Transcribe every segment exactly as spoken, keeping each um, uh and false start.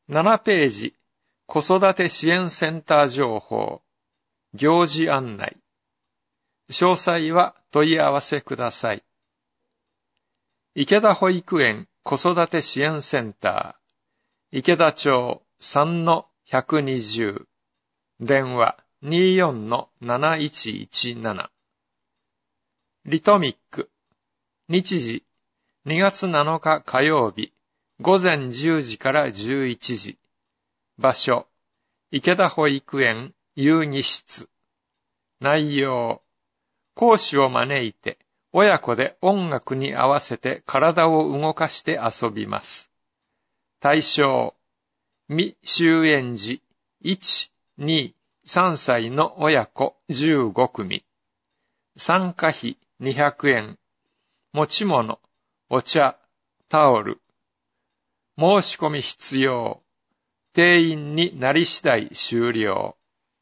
ななページ、子育て支援センター情報、行事案内。詳細は問い合わせください。池田保育園子育て支援センター、池田町 さんのひゃくにじゅう、電話 にじゅうよんのなないちいちなな。リトミック、日時にがつなのか火曜日、午前じゅうじからじゅういちじ。場所、池田保育園遊戯室。内容、講師を招いて、親子で音楽に合わせて体を動かして遊びます。対象、未就園児いち、に、さんさいの親子じゅうごくみ。参加費にひゃくえん。持ち物、お茶、タオル。申し込み必要。定員になり次第終了。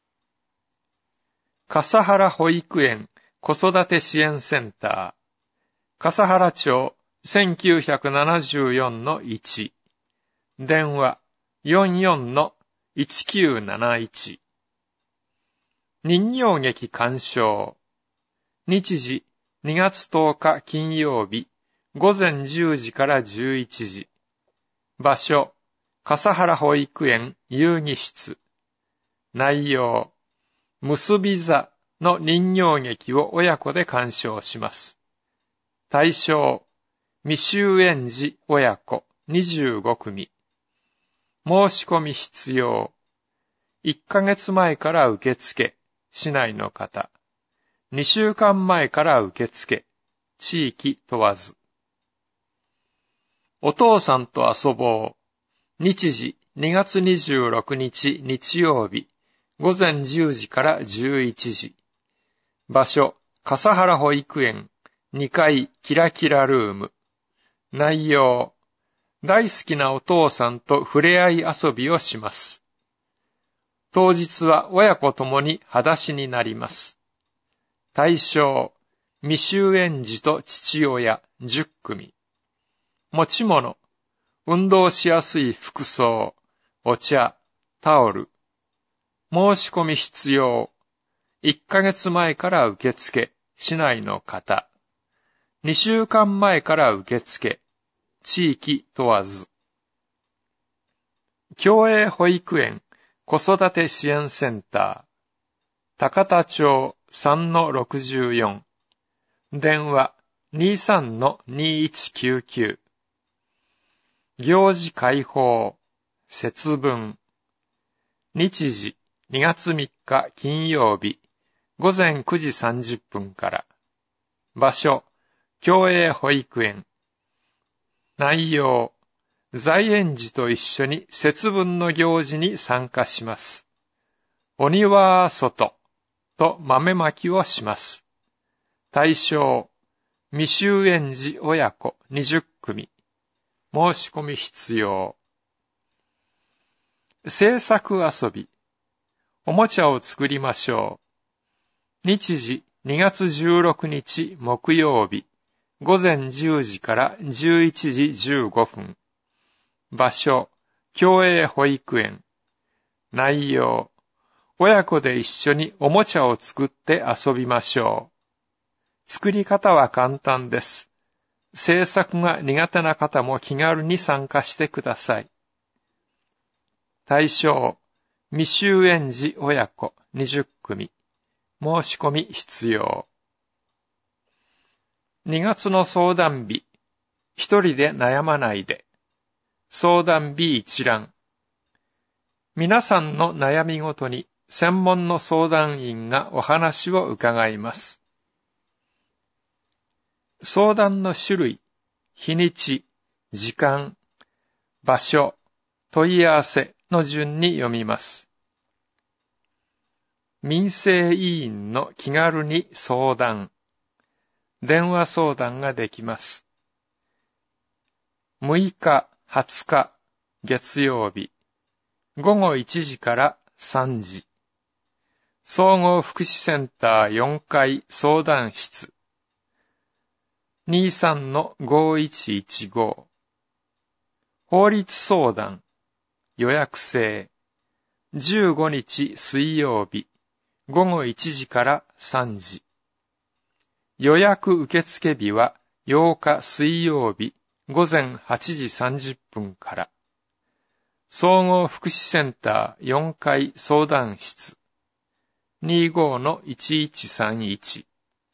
笠原保育園子育て支援センター、笠原町 せんきゅうひゃくななじゅうよんのいち、電話 よんじゅうよんのいちきゅうなないち。人形劇鑑賞。日時にがつとおか金曜日、午前じゅうじからじゅういちじ。場所、笠原保育園遊戯室。内容、結び座の人形劇を親子で鑑賞します。対象、未就園児親子にじゅうごくみ。申し込み必要。いっかげつまえから受付、市内の方。にしゅうかんまえから受付、地域問わず。お父さんと遊ぼう。日時にがつにじゅうろくにち日曜日、午前じゅうじからじゅういちじ。場所、笠原保育園にかいキラキラルーム。内容、大好きなお父さんと触れ合い遊びをします。当日は親子ともに裸足になります。対象、未就園児と父親じゅっくみ。持ち物、運動しやすい服装、お茶、タオル。申し込み必要。いっかげつまえから受付、市内の方。にしゅうかんまえから受付、地域問わず。共栄保育園子育て支援センター、高田町 さんのろくじゅうよん。電話 にじゅうさんのにいちきゅうきゅう。行事開放、節分。日時にがつみっか金曜日、午前くじさんじゅっぷんから。場所、共栄保育園。内容、在園児と一緒に節分の行事に参加します。お庭は外と豆まきをします。対象、未就園児親子にじゅっくみ。申し込み必要。制作遊び。おもちゃを作りましょう。日時にがつじゅうろくにち木曜日、午前じゅうじからじゅういちじじゅうごふん。場所、共栄保育園。内容、親子で一緒におもちゃを作って遊びましょう。作り方は簡単です。制作が苦手な方も気軽に参加してください。対象、未就園児親子にじゅっくみ。申し込み必要。にがつの相談日、一人で悩まないで。相談日一覧。皆さんの悩みごとに専門の相談員がお話を伺います。相談の種類、日にち、時間、場所、問い合わせの順に読みます。民生委員の気軽に相談。電話相談ができます。むいか、はつか、月曜日、ごごいちじからさんじ。総合福祉センターよんかい相談室。にじゅうさんのごいちいちご。法律相談。 予約制。じゅうごにち水曜日、ごごいちじからさんじ。予約受付日はようか水曜日、ごぜんはちじさんじゅっぷんから。総合福祉センターよんかい相談室 にじゅうごのいちいちさんいち。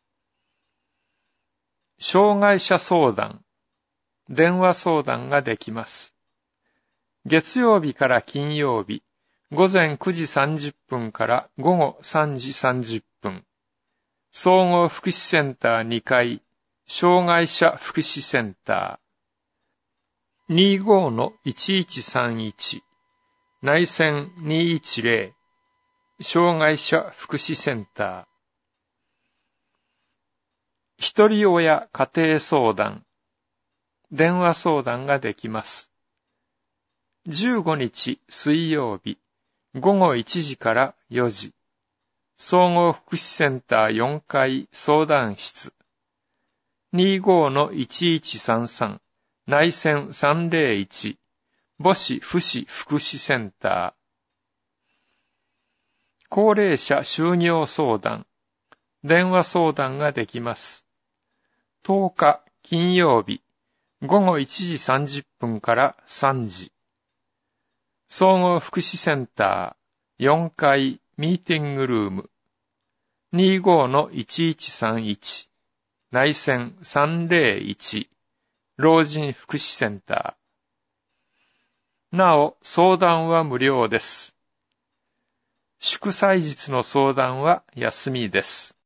障害者相談、電話相談ができます。月曜日から金曜日、ごぜんくじさんじゅっぷんからごごさんじさんじゅっぷん。総合福祉センターにかい、障害者福祉センター にじゅうごのいちいちさんいち、内線にいちぜろ、障害者福祉センター。ひとり親家庭相談、電話相談ができます。じゅうごにち水曜日、ごごいちじからよじ。総合福祉センターよんかい相談室 にじゅうごのいちいちさんさん、内線さんぜろいち、母子福祉福祉センター。高齢者就業相談、電話相談ができます。とおか金曜日、ごごいちじさんじゅっぷんからさんじ。総合福祉センターよんかいミーティングルーム にじゅうごのいちいちさんいち、内線さんぜろいち、老人福祉センター。なお、相談は無料です。祝祭日の相談は休みです。